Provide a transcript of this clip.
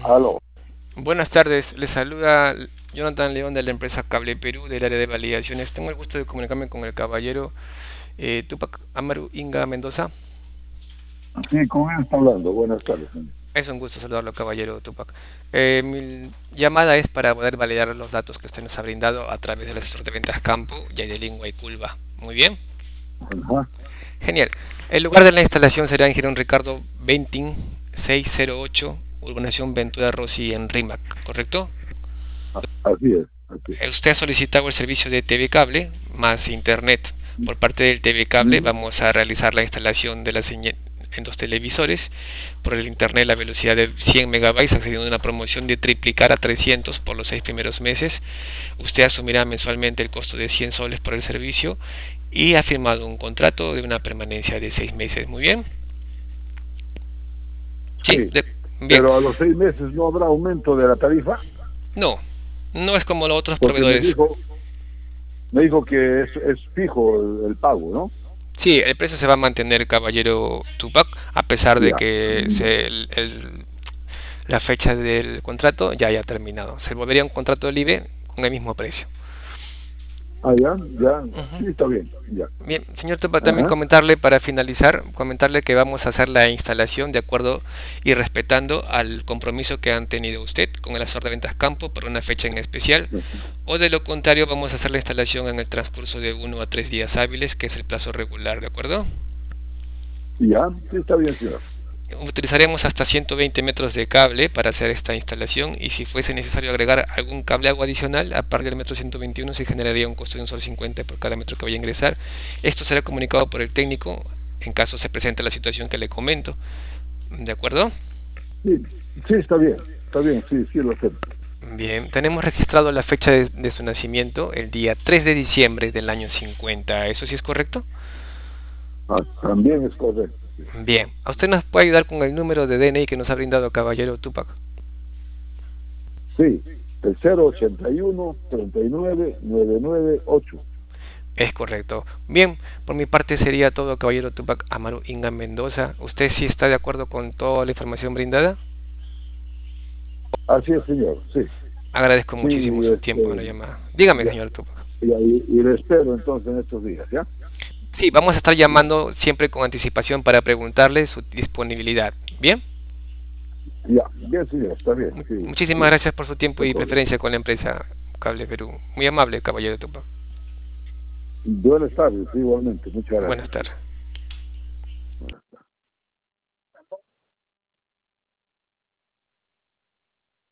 Aló. Buenas tardes, les saluda Jonathan León de la empresa Cable Perú del área de validaciones. Tengo el gusto de comunicarme con el caballero Tupac Amaru Inga Mendoza. Sí, con él está hablando. Buenas tardes, señor. Es un gusto saludarlo, caballero Tupac. Mi llamada es para poder validar los datos que usted nos ha brindado a través del asesor de ventas Campo, Lingua y Culva. Muy bien, Ajá. genial. El lugar de la instalación será en Girón Ricardo Bentín 608, Urbanización Ventura Rossi en Rímac, ¿correcto? Así es, así es. Usted ha solicitado el servicio de TV Cable más Internet. Por parte del TV Cable Mm, vamos a realizar la instalación de la señal en dos televisores. Por el Internet la velocidad de 100 megabytes accediendo a una promoción de triplicar a 300 por los 6 primeros meses. Usted asumirá mensualmente el costo de 100 soles por el servicio y ha firmado un contrato de una permanencia de 6 meses. Muy bien. Sí, sí, bien. pero a los 6 meses no habrá aumento de la tarifa, No, no es como los otros porque proveedores. me dijo que es fijo el pago, ¿no? Sí, el precio se va a mantener, caballero Tupac, a pesar de Ya. que la fecha del contrato ya haya terminado. Se volvería un contrato libre con el mismo precio. Ah, ya, ya. Sí, Ujú. está bien, ya. Bien, señor Tupac, también Ajá. comentarle para finalizar, comentarle que vamos a hacer la instalación de acuerdo y respetando al compromiso que han tenido usted con el asesor de ventas campo por una fecha en especial, o de lo contrario vamos a hacer la instalación en el transcurso de 1 a 3 días hábiles, que es el plazo regular, ¿de acuerdo? Ya, sí, está bien, señor. Utilizaremos hasta 120 metros de cable para hacer esta instalación y si fuese necesario agregar algún cable agua adicional, a partir del metro 121 se generaría un costo de un sol 50 por cada metro que vaya a ingresar. Esto será comunicado por el técnico en caso se presente la situación que le comento. ¿De acuerdo? Sí, sí, está bien, sí, sí, lo hacemos. Bien, tenemos registrado la fecha de su nacimiento, el día 3 de diciembre del año 50. ¿Eso sí es correcto? Ah, también es correcto, sí. Bien, ¿a usted nos puede ayudar con el número de DNI que nos ha brindado caballero Tupac? Sí, el 081 39 99 8. Es correcto. Bien, por mi parte sería todo, caballero Tupac Amaru Inga Mendoza. ¿Usted sí está de acuerdo con toda la información brindada? Así es, señor, sí. Agradezco Sí, muchísimo su tiempo en la llamada. Dígame, ya, señor Tupac. y le espero entonces en estos días, ¿ya? Sí, vamos a estar llamando siempre con anticipación para preguntarle su disponibilidad. Bien, Ya, bien, señor, está bien, sí, muchísimas sí, gracias por su tiempo no hay y problema. preferencia con la empresa Cable Perú. Muy amable, caballero Tupac. Buenas tardes, igualmente, muchas Buenas gracias. tardes.